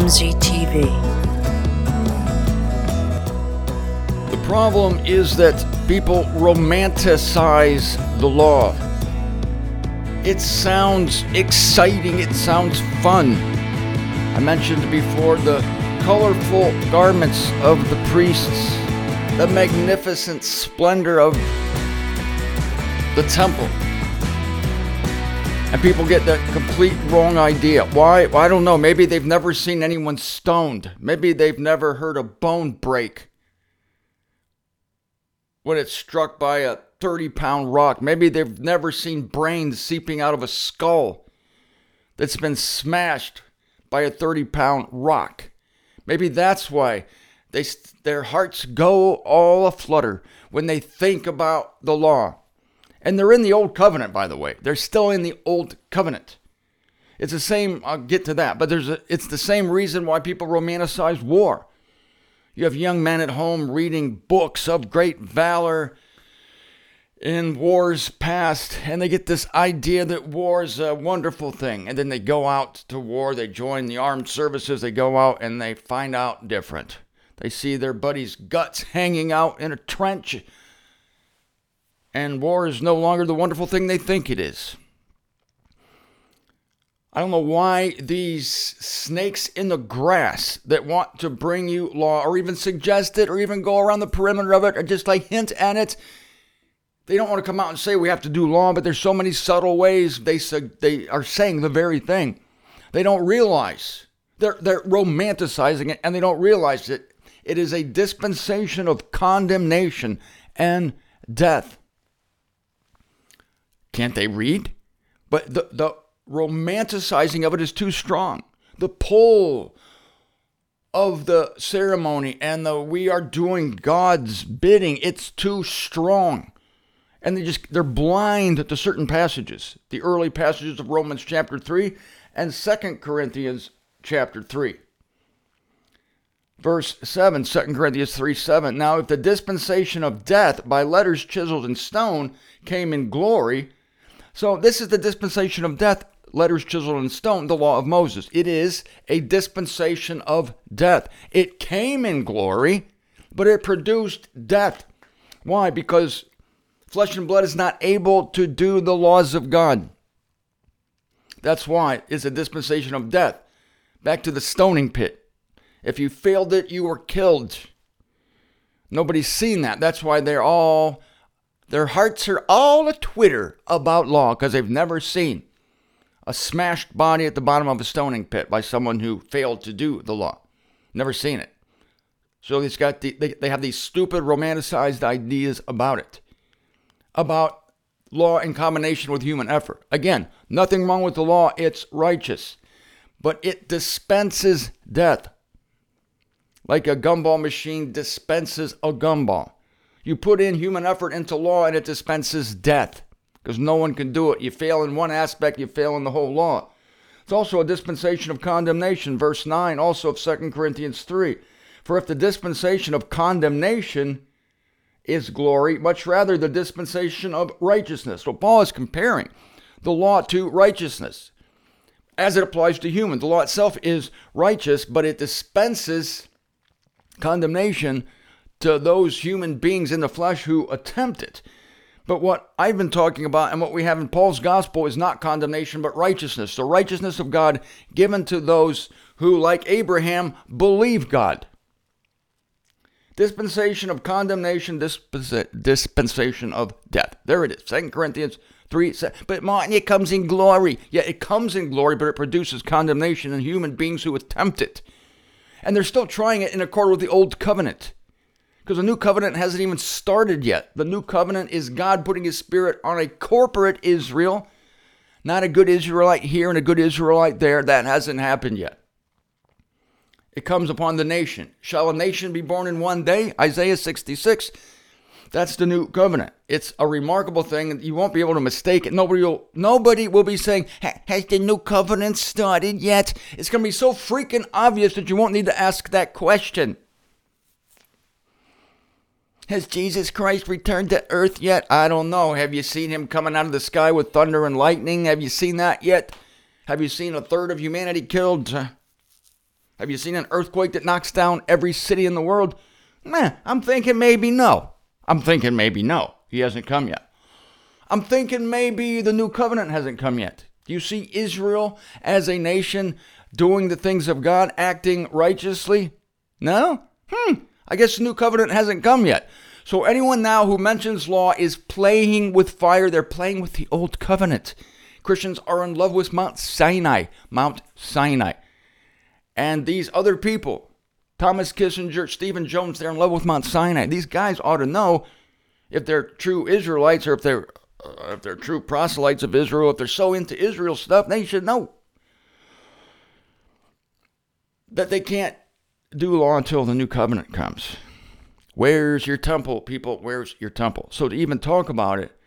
MZTV. The problem is that people romanticize the law. It sounds exciting, it sounds fun. I mentioned before the colorful garments of the priests, the magnificent splendor of the temple. And people get the complete wrong idea. Why? Well, I don't know. Maybe they've never seen anyone stoned. Maybe they've never heard a bone break when it's struck by a 30-pound rock. Maybe they've never seen brains seeping out of a skull that's been smashed by a 30-pound rock. Maybe that's why their hearts go all aflutter when they think about the law. And they're in the old covenant, by the way. They're still in the old covenant. It's the same, I'll get to that, but it's the same reason why people romanticize war. You have young men at home reading books of great valor in wars past, and they get this idea that war is a wonderful thing. And then they go out to war, they join the armed services, they go out and they find out different. They see their buddy's guts hanging out in a trench, and war is no longer the wonderful thing they think it is. I don't know why these snakes in the grass that want to bring you law, or even suggest it, or even go around the perimeter of it, or just like hint at it, they don't want to come out and say we have to do law, but there's so many subtle ways they are saying the very thing. They don't realize. They're romanticizing it, and they don't realize it. It is a dispensation of condemnation and death. Can't they read? But the romanticizing of it is too strong. The pull of the ceremony and we are doing God's bidding, it's too strong. And they're blind to certain passages. The early passages of Romans chapter 3 and 2 Corinthians chapter 3. Verse 7, 2 Corinthians 3:7. Now if the dispensation of death by letters chiseled in stone came in glory. So this is the dispensation of death, letters chiseled in stone, the law of Moses. It is a dispensation of death. It came in glory, but it produced death. Why? Because flesh and blood is not able to do the laws of God. That's why it's a dispensation of death. Back to the stoning pit. If you failed it, you were killed. Nobody's seen that. That's why their hearts are all a twitter about law, because they've never seen a smashed body at the bottom of a stoning pit by someone who failed to do the law. Never seen it. So they have these stupid romanticized ideas about it. About law in combination with human effort. Again, nothing wrong with the law. It's righteous. But it dispenses death. Like a gumball machine dispenses a gumball. You put in human effort into law and it dispenses death. Because no one can do it. You fail in one aspect, you fail in the whole law. It's also a dispensation of condemnation. Verse 9 also of 2 Corinthians 3. For if the dispensation of condemnation is glory, much rather the dispensation of righteousness. So Paul is comparing the law to righteousness as it applies to humans. The law itself is righteous, but it dispenses condemnation to those human beings in the flesh who attempt it. But what I've been talking about and what we have in Paul's gospel is not condemnation, but righteousness. The righteousness of God given to those who, like Abraham, believe God. Dispensation of condemnation, dispensation of death. There it is, 2 Corinthians 3. But Martin, it comes in glory. Yeah, it comes in glory, but it produces condemnation in human beings who attempt it. And they're still trying it in accord with the old covenant. Because the new covenant hasn't even started yet. The new covenant is God putting his spirit on a corporate Israel. Not a good Israelite here and a good Israelite there. That hasn't happened yet. It comes upon the nation. Shall a nation be born in one day? Isaiah 66. That's the new covenant. It's a remarkable thing. You won't be able to mistake it. Nobody will be saying, has the new covenant started yet? It's going to be so freaking obvious that you won't need to ask that question. Has Jesus Christ returned to earth yet? I don't know. Have you seen him coming out of the sky with thunder and lightning? Have you seen that yet? Have you seen a third of humanity killed? Have you seen an earthquake that knocks down every city in the world? I'm thinking maybe no. He hasn't come yet. I'm thinking maybe the new covenant hasn't come yet. Do you see Israel as a nation doing the things of God, acting righteously? No? I guess the new covenant hasn't come yet. So anyone now who mentions law is playing with fire. They're playing with the old covenant. Christians are in love with Mount Sinai. And these other people, Thomas Kissinger, Stephen Jones, they're in love with Mount Sinai. These guys ought to know, if they're true Israelites or if they're true proselytes of Israel, if they're so into Israel stuff, they should know that they can't do law until the new covenant comes. Where's your temple, people? Where's your temple? So to even talk about it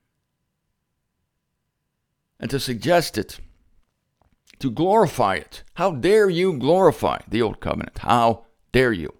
and to suggest it, to glorify it, how dare you glorify the old covenant? How dare you?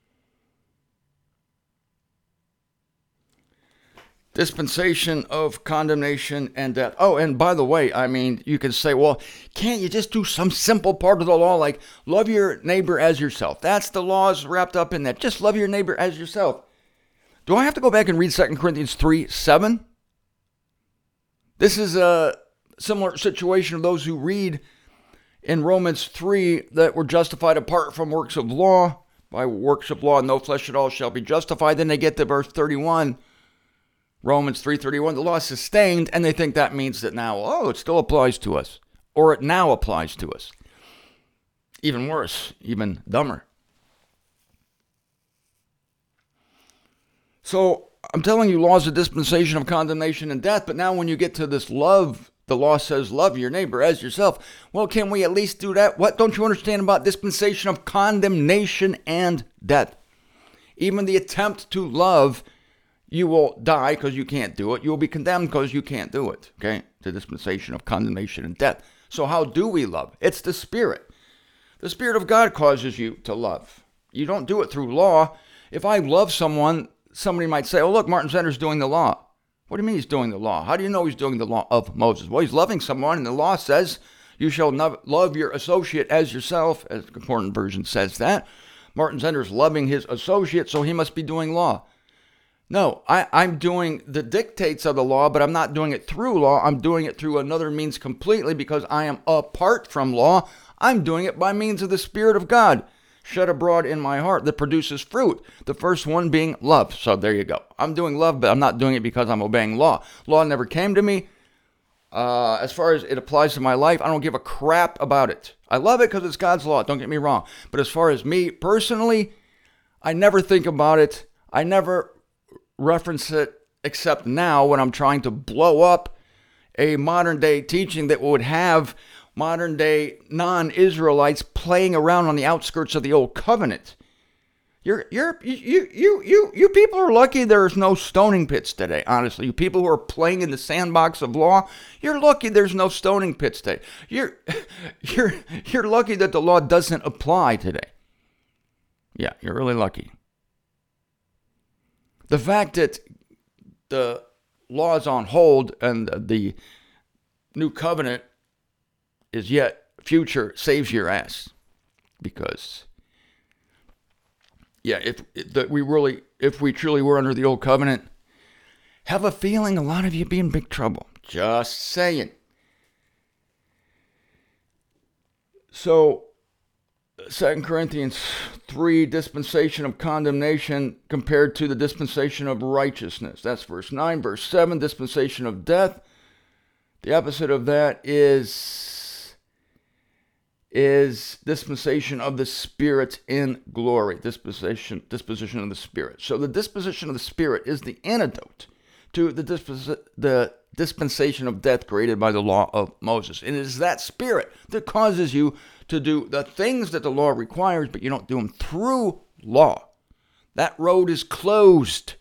Dispensation of condemnation and death. Oh, and by the way, I mean, you can say, well, can't you just do some simple part of the law like love your neighbor as yourself? That's the laws wrapped up in that. Just love your neighbor as yourself. Do I have to go back and read 2 Corinthians 3:7? This is a similar situation of those who read in Romans 3 that were justified apart from works of law. By works of law, no flesh at all shall be justified. Then they get to verse 31. Romans 3:31, the law is sustained, and they think that means that now, it still applies to us, or it now applies to us. Even worse, even dumber. So I'm telling you, law is a dispensation of condemnation and death, but now when you get to this love, the law says love your neighbor as yourself. Well, can we at least do that? What don't you understand about dispensation of condemnation and death? Even the attempt to love, you will die because you can't do it. You will be condemned because you can't do it. Okay? The dispensation of condemnation and death. So how do we love? It's the Spirit. The Spirit of God causes you to love. You don't do it through law. If I love someone, somebody might say, oh, look, Martin Zender's doing the law. What do you mean he's doing the law? How do you know he's doing the law of Moses? Well, he's loving someone, and the law says you shall love your associate as yourself, as the Concordant Version says that. Martin Zender's loving his associate, so he must be doing law. No, I'm doing the dictates of the law, but I'm not doing it through law. I'm doing it through another means completely because I am apart from law. I'm doing it by means of the Spirit of God shed abroad in my heart that produces fruit. The first one being love. So there you go. I'm doing love, but I'm not doing it because I'm obeying law. Law never came to me. As far as it applies to my life, I don't give a crap about it. I love it because it's God's law. Don't get me wrong. But as far as me personally, I never think about it. I never reference it except now when I'm trying to blow up a modern day teaching that would have modern day non-Israelites playing around on the outskirts of the old covenant. You people are lucky there's no stoning pits today. Honestly, you people who are playing in the sandbox of law, you're lucky there's no stoning pits today. You're lucky that the law doesn't apply today. Yeah, you're really lucky. The fact that the law is on hold and the new covenant is yet future saves your ass. Because, yeah, if we truly were under the old covenant, have a feeling a lot of you be in big trouble. Just saying. So, 2 Corinthians 3, dispensation of condemnation compared to the dispensation of righteousness. That's verse 9. Verse 7, dispensation of death. The opposite of that is dispensation of the Spirit in glory. Disposition of the Spirit. So the disposition of the Spirit is the antidote to the dispensation of death created by the law of Moses. And it is that Spirit that causes you to do the things that the law requires, but you don't do them through law. That road is closed.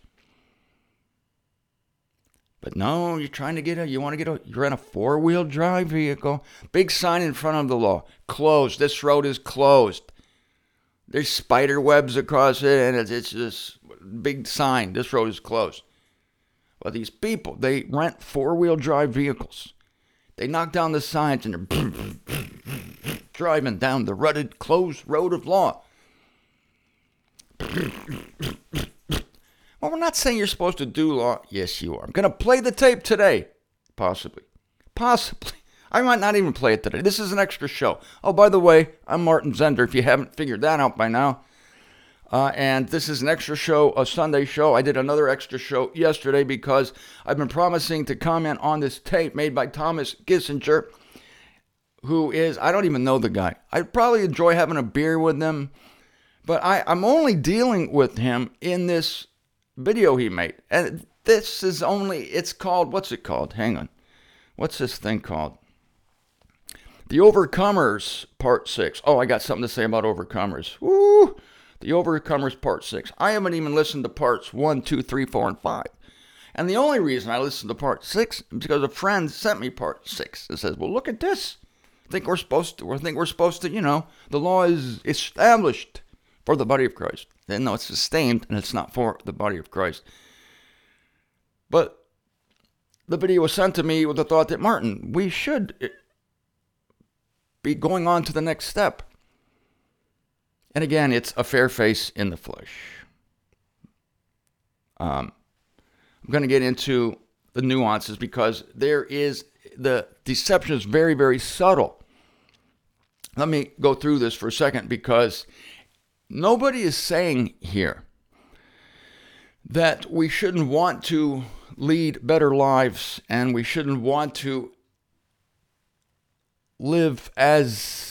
But no, you're in a four-wheel drive vehicle. Big sign in front of the law. Closed. This road is closed. There's spider webs across it, and it's just big sign. This road is closed. Well, these people, they rent four-wheel drive vehicles. They knock down the signs and they're driving down the rutted, closed road of law. Well, we're not saying you're supposed to do law. Yes, you are. I'm going to play the tape today. Possibly. I might not even play it today. This is an extra show. Oh, by the way, I'm Martin Zender, if you haven't figured that out by now. And this is an extra show, a Sunday show. I did another extra show yesterday because I've been promising to comment on this tape made by Thomas Kissinger, who is, I don't even know the guy. I'd probably enjoy having a beer with him, but I'm only dealing with him in this video he made. And this is only, it's called, what's it called? Hang on. What's this thing called? The Overcomers, Part 6. Oh, I got something to say about Overcomers. Woo! The Overcomers, Part 6. I haven't even listened to Parts 1, 2, 3, 4, and 5. And the only reason I listened to Part 6 is because a friend sent me Part 6. It says, well, look at this. I think we're supposed to, the law is established for the body of Christ. Then, no, it's sustained, and it's not for the body of Christ. But the video was sent to me with the thought that, Martin, we should be going on to the next step. And again, it's a fair face in the flesh. I'm going to get into the nuances because the deception is very, very subtle. Let me go through this for a second because nobody is saying here that we shouldn't want to lead better lives and we shouldn't want to live as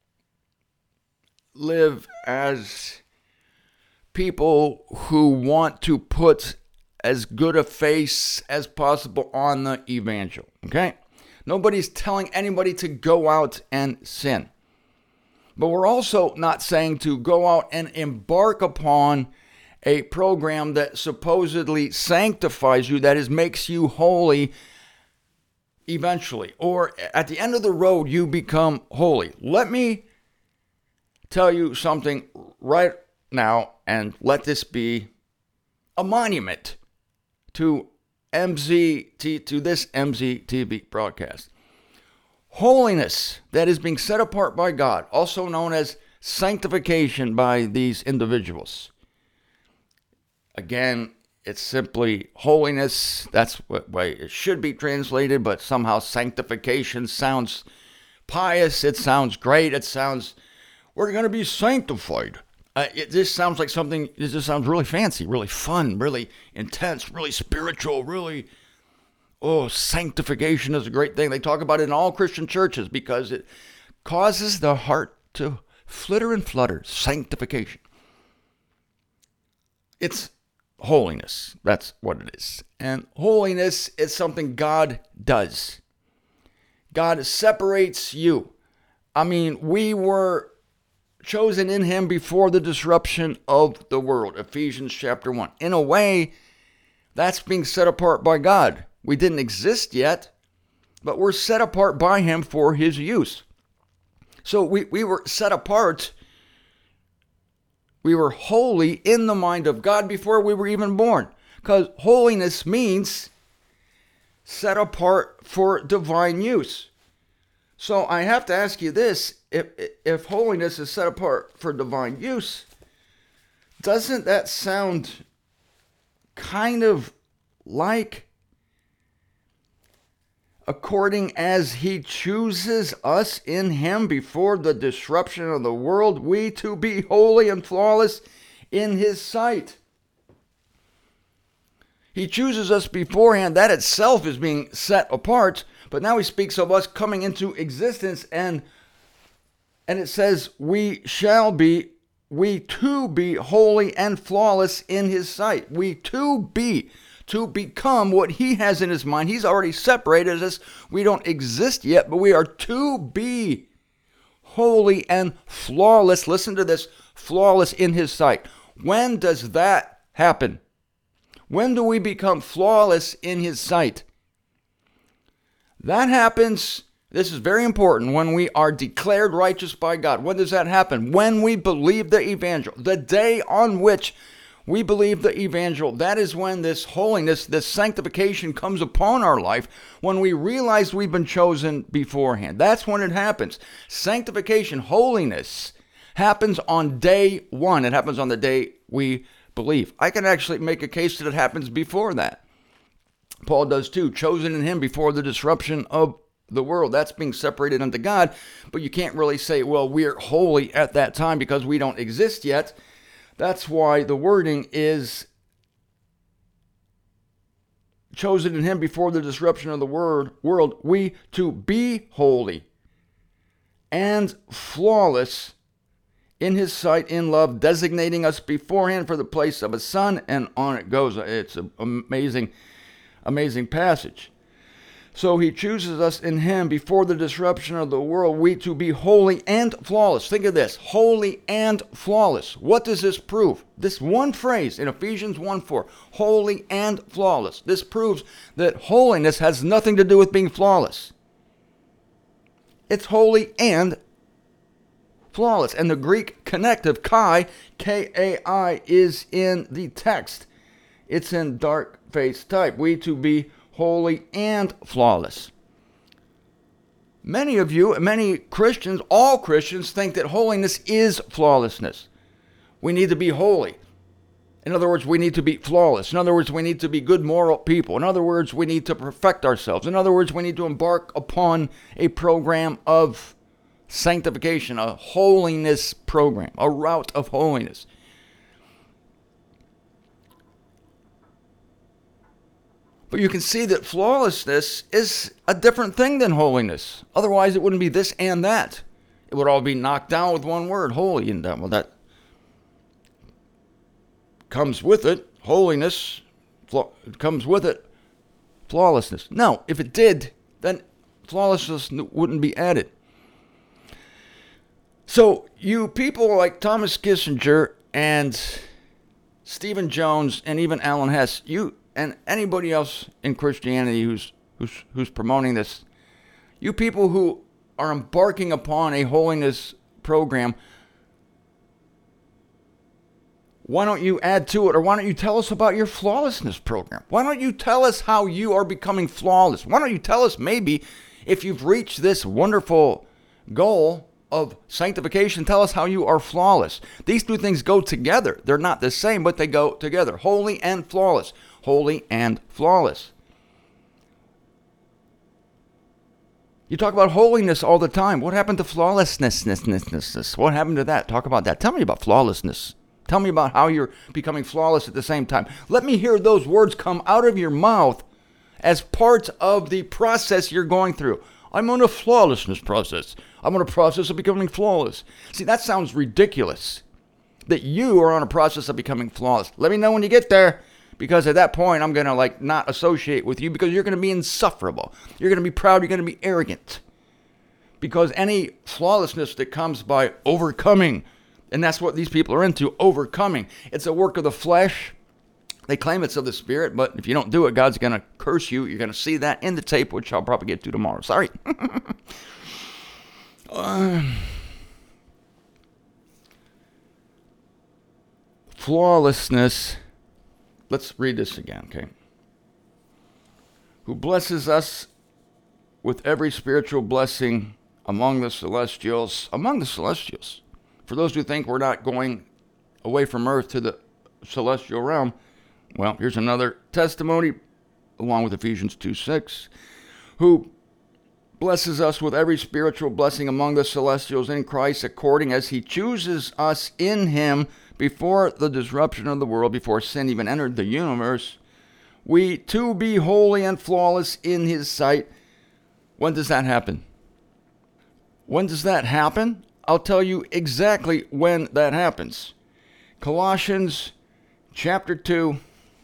people who want to put as good a face as possible on the evangel, okay? Nobody's telling anybody to go out and sin. But we're also not saying to go out and embark upon a program that supposedly sanctifies you, that is, makes you holy eventually. Or at the end of the road, you become holy. Let me tell you something right now, and let this be a monument to this MZTV broadcast. Holiness that is being set apart by God, also known as sanctification by these individuals. Again, it's simply holiness. That's what way it should be translated, but somehow sanctification sounds pious. It sounds great. It sounds, we're going to be sanctified. It just sounds like something, it just sounds really fancy, really fun, really intense, really spiritual, really, sanctification is a great thing. They talk about it in all Christian churches because it causes the heart to flitter and flutter. Sanctification. It's holiness. That's what it is. And holiness is something God does. God separates you. I mean, we were chosen in him before the disruption of the world. Ephesians chapter 1. In a way, that's being set apart by God. We didn't exist yet, but we're set apart by him for his use. So we were set apart. We were holy in the mind of God before we were even born. Because holiness means set apart for divine use. So I have to ask you this. If holiness is set apart for divine use, doesn't that sound kind of like, according as he chooses us in him before the disruption of the world, we to be holy and flawless in his sight? He chooses us beforehand. That itself is being set apart. But now he speaks of us coming into existence, and it says we too be holy and flawless in his sight. We to become what he has in his mind. He's already separated us. We don't exist yet, but we are to be holy and flawless. Listen to this, flawless in his sight. When does that happen? When do we become flawless in his sight? That happens, this is very important, when we are declared righteous by God. When does that happen? When we believe the evangel. The day on which We believe the evangel. That is when this holiness, this sanctification comes upon our life, when we realize we've been chosen beforehand. That's when it happens. Sanctification, holiness, happens on day one. It happens on the day we believe. I can actually make a case that it happens before that. Paul does too. Chosen in him before the disruption of the world. That's being separated unto God. But you can't really say, well, we're holy at that time because we don't exist yet. That's why the wording is chosen in him before the disruption of the world, we to be holy and flawless in his sight, in love, designating us beforehand for the place of a son, and on it goes. It's an amazing passage. So he chooses us in him before the disruption of the world, we to be holy and flawless. Think of this, holy and flawless. What does this prove? This one phrase in Ephesians 1:4, holy and flawless. This proves that holiness has nothing to do with being flawless. It's holy and flawless. And the Greek connective, kai, K-A-I, is in the text. It's in dark face type. We to be holy and flawless. Many of you, many Christians, all Christians think that holiness is flawlessness. We need to be holy. In other words, we need to be flawless. In other words, we need to be good moral people. In other words, we need to perfect ourselves. In other words, we need to embark upon a program of sanctification, a holiness program, a route of holiness. But you can see that flawlessness is a different thing than holiness. Otherwise, it wouldn't be this and that. It would all be knocked down with one word, holy. And well, that comes with it, holiness, comes with it, flawlessness. No, if it did, then flawlessness wouldn't be added. So you people like Thomas Kissinger and Stephen Jones and even Alan Hess, you and anybody else in Christianity who's promoting this, you people who are embarking upon a holiness program, why don't you add to it, or why don't you tell us about your flawlessness program? Why don't you tell us how you are becoming flawless? Why don't you tell us maybe if you've reached this wonderful goal of sanctification, tell us how you are flawless. These two things go together. They're not the same, but they go together. Holy and flawless. Holy and flawless. You talk about holiness all the time. What happened to flawlessness? What happened to that? Talk about that. Tell me about flawlessness. Tell me about how you're becoming flawless at the same time. Let me hear those words come out of your mouth as part of the process you're going through. I'm on a flawlessness process. I'm on a process of becoming flawless. See, that sounds ridiculous, that you are on a process of becoming flawless. Let me know when you get there, because at that point, I'm going to not associate with you, because you're going to be insufferable. You're going to be proud. You're going to be arrogant, because any flawlessness that comes by overcoming, and that's what these people are into, overcoming. It's a work of the flesh. They claim it's of the Spirit, but if you don't do it, God's going to curse you. You're going to see that in the tape, which I'll probably get to tomorrow. Sorry. Flawlessness. Let's read this again, okay? Who blesses us with every spiritual blessing among the celestials. Among the celestials. For those who think we're not going away from earth to the celestial realm, well, here's another testimony, along with Ephesians 2:6, who blesses us with every spiritual blessing among the celestials in Christ, according as he chooses us in him before the disruption of the world, before sin even entered the universe, we to be holy and flawless in his sight. When does that happen? When does that happen? I'll tell you exactly when that happens. Colossians chapter 2.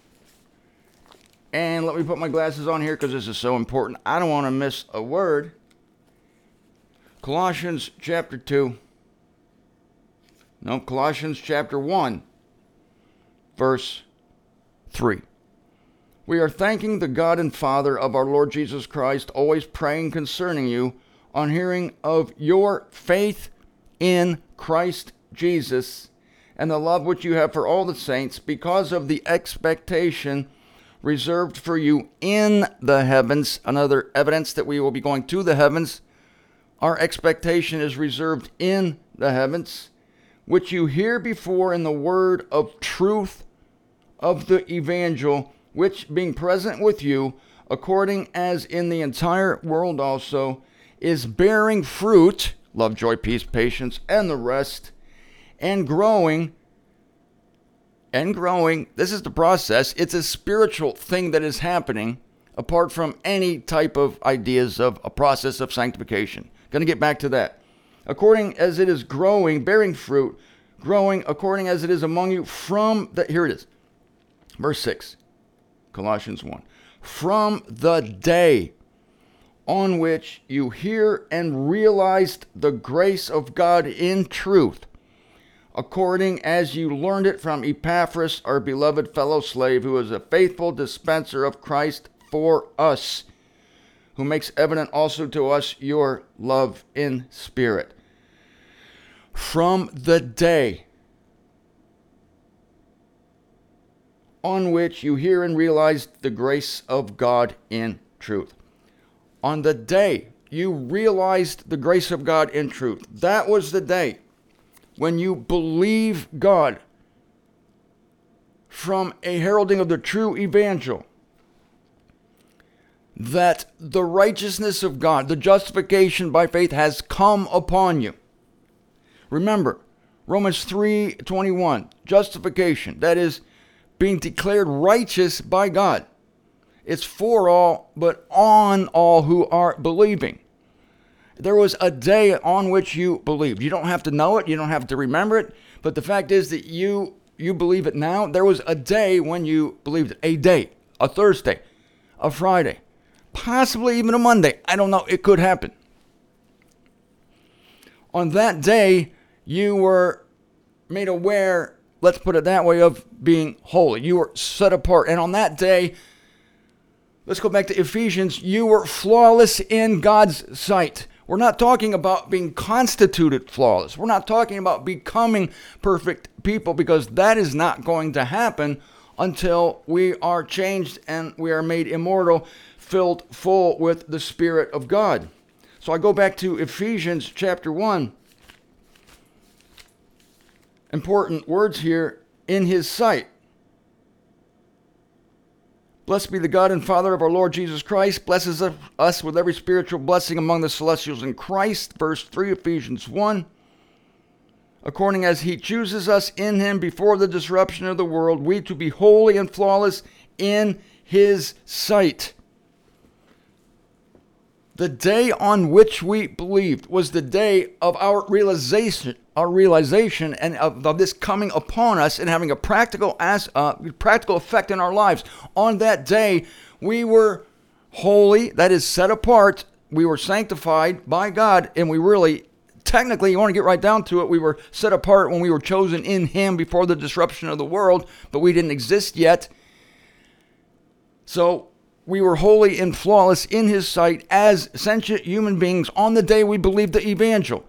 And let me put my glasses on here because this is so important. I don't want to miss a word. Colossians chapter 2. No, Colossians chapter 1, verse 3. We are thanking the God and Father of our Lord Jesus Christ, always praying concerning you, on hearing of your faith in Christ Jesus and the love which you have for all the saints, because of the expectation reserved for you in the heavens. Another evidence that we will be going to the heavens. Our expectation is reserved in the heavens, which you hear before in the word of truth of the evangel, which being present with you, according as in the entire world also, is bearing fruit, love, joy, peace, patience, and the rest, and growing. This is the process. It's a spiritual thing that is happening apart from any type of ideas of a process of sanctification. Going to get back to that. According as it is growing, bearing fruit, growing according as it is among you from the, here it is, verse 6, Colossians 1. From the day on which you hear and realized the grace of God in truth, according as you learned it from Epaphras, our beloved fellow slave, who is a faithful dispenser of Christ for us, who makes evident also to us your love in spirit. From the day on which you hear and realize the grace of God in truth. On the day you realized the grace of God in truth, that was the day when you believe God from a heralding of the true evangel, that the righteousness of God, the justification by faith, has come upon you. Remember, Romans 3:21, justification, that is, being declared righteous by God. It's for all, but on all who are believing. There was a day on which you believed. You don't have to know it. You don't have to remember it. But the fact is that you believe it now. There was a day when you believed it. A day, a Thursday, a Friday, possibly even a Monday. I don't know. It could happen. On that day, you were made aware, let's put it that way, of being holy. You were set apart. And on that day, let's go back to Ephesians, you were flawless in God's sight. We're not talking about being constituted flawless. We're not talking about becoming perfect people, because that is not going to happen until we are changed and we are made immortal, filled full with the Spirit of God. So I go back to Ephesians chapter 1. Important words here, in his sight. Blessed be the God and Father of our Lord Jesus Christ, blesses us with every spiritual blessing among the celestials in Christ. Verse 3, Ephesians 1. According as he chooses us in him before the disruption of the world, we to be holy and flawless in his sight. The day on which we believed was the day of our realization and of this coming upon us and having a practical effect in our lives. On that day, we were holy, that is set apart. We were sanctified by God, and we really, technically, you want to get right down to it, we were set apart when we were chosen in him before the disruption of the world, but we didn't exist yet. So we were holy and flawless in his sight as sentient human beings on the day we believed the evangel.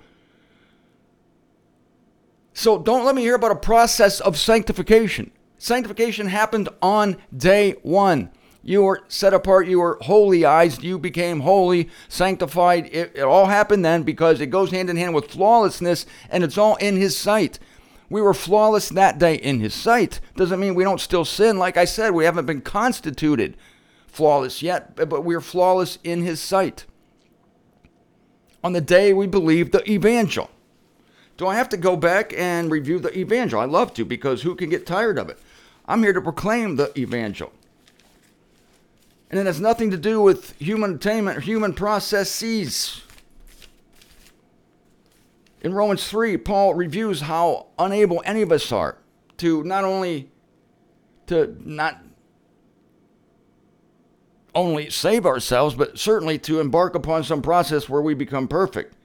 So don't let me hear about a process of sanctification. Sanctification happened on day one. You were set apart, you were holyized, you became holy, sanctified. It all happened then, because it goes hand in hand with flawlessness, and it's all in his sight. We were flawless that day in his sight. Doesn't mean we don't still sin. Like I said, we haven't been constituted flawless yet, but we're flawless in his sight. On the day we believed the evangel. Do I have to go back and review the evangel? I love to, because who can get tired of it? I'm here to proclaim the evangel. And it has nothing to do with human attainment or human processes. In Romans 3, Paul reviews how unable any of us are to not only save ourselves, but certainly to embark upon some process where we become perfect.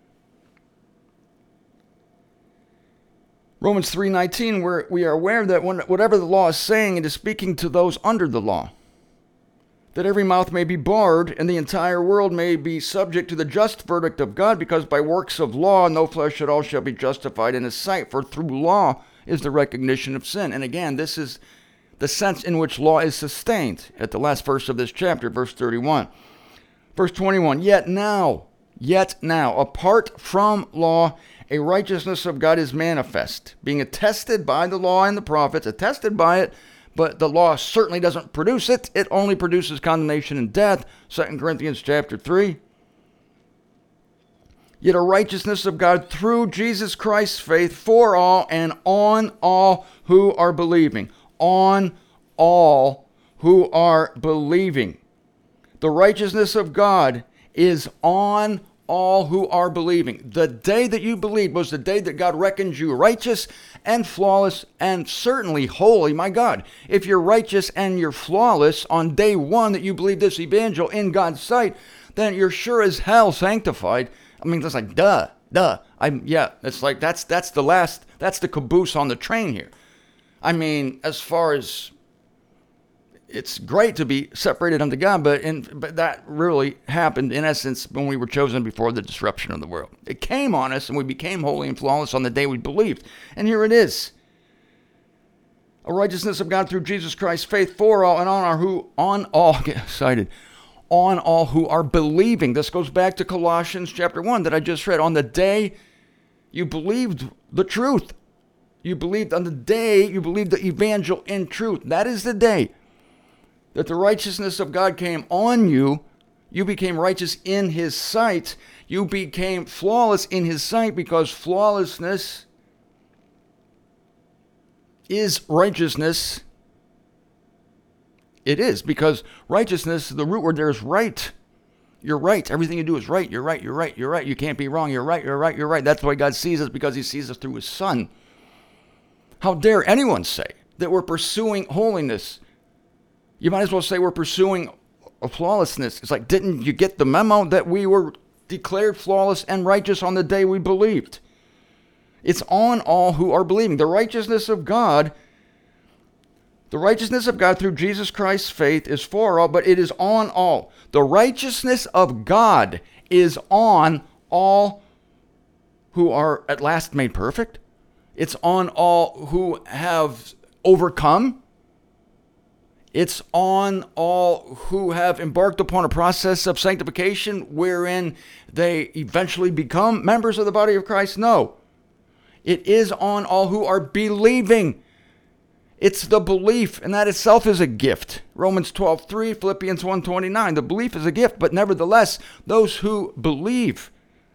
Romans 3:19, where we are aware that whatever the law is saying, it is speaking to those under the law, that every mouth may be barred and the entire world may be subject to the just verdict of God, because by works of law no flesh at all shall be justified in his sight. For through law is the recognition of sin. And again, this is the sense in which law is sustained at the last verse of this chapter, verse 31. Verse 21, yet now, apart from law, a righteousness of God is manifest, being attested by the law and the prophets, attested by it, but the law certainly doesn't produce it. It only produces condemnation and death. 2 Corinthians chapter 3. Yet a righteousness of God through Jesus Christ's faith for all and on all who are believing. On all who are believing. The righteousness of God is on all who are believing. The day that you believed was the day that God reckons you righteous and flawless and certainly holy. My God, if you're righteous and you're flawless on day one that you believe this evangel in God's sight, then you're sure as hell sanctified. I mean, it's like, duh. It's like, that's the caboose on the train here. I mean, as far as, it's great to be separated unto God, but that really happened, in essence, when we were chosen before the disruption of the world. It came on us, and we became holy and flawless on the day we believed. And here it is. A righteousness of God through Jesus Christ, faith for all, and on all who are believing. This goes back to Colossians chapter 1 that I just read. On the day you believed the truth. You believed on the day you believed the evangel in truth. That is the day that the righteousness of God came on you. You became righteous in his sight. You became flawless in his sight because flawlessness is righteousness. It is, because righteousness, the root word there is right. You're right. Everything you do is right. You're right. You're right. You're right. You can't be wrong. You're right. You're right. You're right. That's why God sees us, because he sees us through his Son. How dare anyone say that we're pursuing holiness? You might as well say we're pursuing a flawlessness. It's like, didn't you get the memo that we were declared flawless and righteous on the day we believed? It's on all who are believing. The righteousness of God through Jesus Christ's faith is for all, but it is on all. The righteousness of God is on all who are at last made perfect. It's on all who have overcome. It's on all who have embarked upon a process of sanctification wherein they eventually become members of the body of Christ. No. It is on all who are believing. It's the belief, and that itself is a gift. Romans 12:3, Philippians 1:29. The belief is a gift, but nevertheless, those who believe,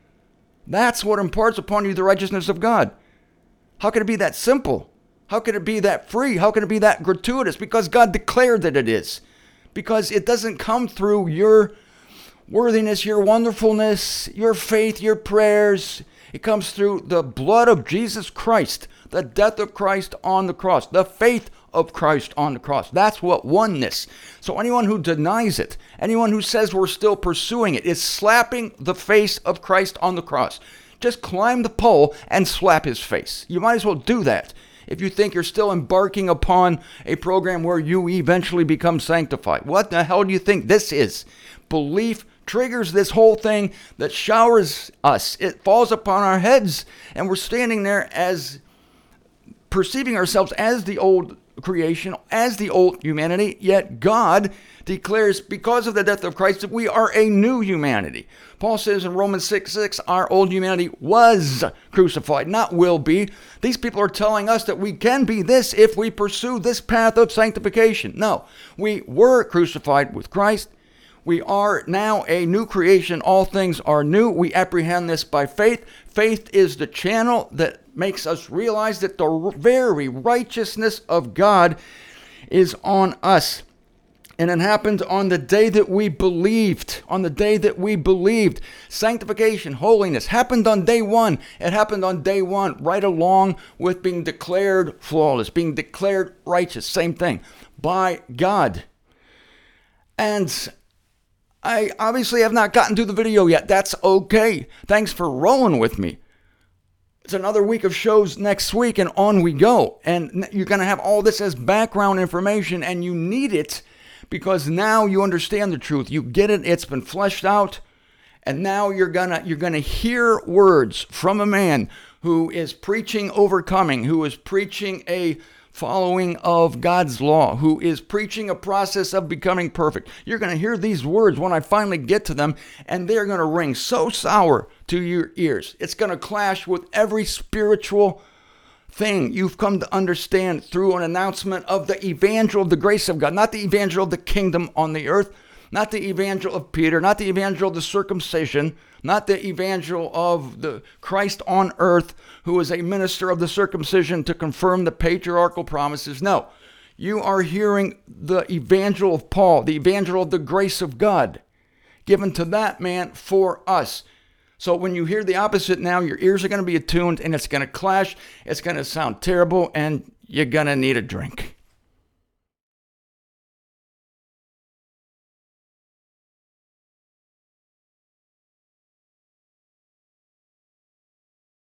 that's what imparts upon you the righteousness of God. How can it be that simple? How can it be that free? How can it be that gratuitous? Because God declared that it is. Because it doesn't come through your worthiness, your wonderfulness, your faith, your prayers. It comes through the blood of Jesus Christ, the death of Christ on the cross, the faith of Christ on the cross. That's what won this. So anyone who denies it, anyone who says we're still pursuing it, is slapping the face of Christ on the cross. Just climb the pole and slap his face. You might as well do that if you think you're still embarking upon a program where you eventually become sanctified. What the hell do you think this is? Belief triggers this whole thing that showers us. It falls upon our heads, and we're standing there as perceiving ourselves as the old creation, as the old humanity, yet God declares because of the death of Christ that we are a new humanity. Paul says in Romans 6:6, our old humanity was crucified, not will be. These people are telling us that we can be this if we pursue this path of sanctification. No, we were crucified with Christ. We are now a new creation. All things are new. We apprehend this by faith. Faith is the channel that makes us realize that the very righteousness of God is on us. And it happened on the day that we believed. On the day that we believed. Sanctification, holiness happened on day one. It happened on day one, right along with being declared flawless, being declared righteous. Same thing, by God. And I obviously have not gotten to the video yet. That's okay. Thanks for rolling with me. It's another week of shows next week, and on we go. And you're going to have all this as background information, and you need it because now you understand the truth. You get it. It's been fleshed out. And now you're gonna hear words from a man who is preaching overcoming, who is preaching a following of God's law, who is preaching a process of becoming perfect. You're going to hear these words when I finally get to them, and they're going to ring so sour to your ears. It's going to clash with every spiritual thing you've come to understand through an announcement of the evangel of the grace of God, not the evangel of the kingdom on the earth, not the evangel of Peter, not the evangel of the circumcision, not the evangel of the Christ on earth, who is a minister of the circumcision to confirm the patriarchal promises. No, you are hearing the evangel of Paul, the evangel of the grace of God, given to that man for us. So when you hear the opposite now, your ears are going to be attuned, and it's going to clash, it's going to sound terrible, and you're going to need a drink.